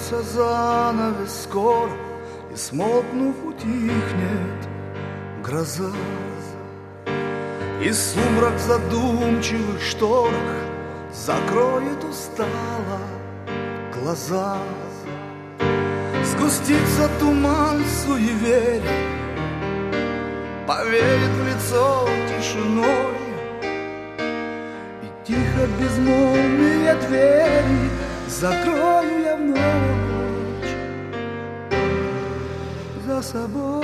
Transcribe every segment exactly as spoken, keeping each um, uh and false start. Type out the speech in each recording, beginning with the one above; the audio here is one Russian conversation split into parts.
Опустится занавес скоро, и смолкнув утихнет гроза. И сумрак в задумчивых шторах закроет устало глаза. Сгустится туман суеверия, повеет в лицо тишиной, и тихо безмолвные двери закрою я в ночь за собой.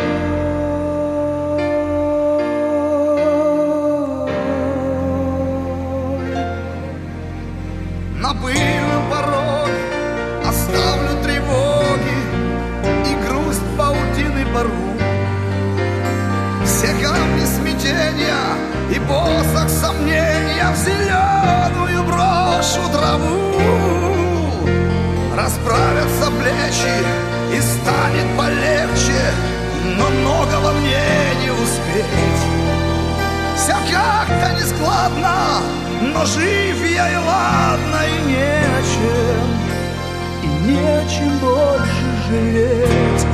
На пыльном пороге оставлю тревоги и грусть паутины порву. Все камни смятения и посох сомнения в зеленую брошу траву. Расправятся плечи и станет полегче, но многого мне не успеть. Все как-то нескладно, но жив я и ладно, и не о чем, и не о чем больше жалеть.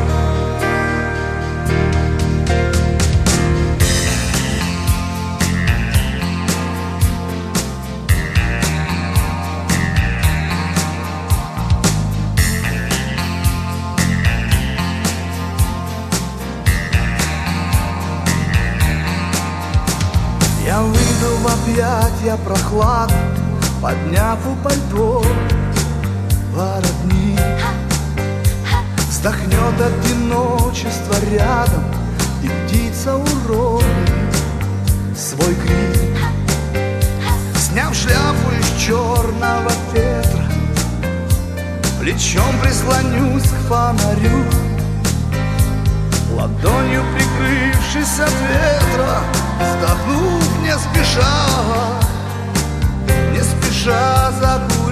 Я выйду в объятья прохлад, подняв у пальто воротник. Вздохнет одиночество рядом, и птица уронит свой крик. Сняв шляпу из черного ветра, плечом прислонюсь к фонарю, ладонью прикрывшись от ветра, вздохнув не спеша, не спеша закурю.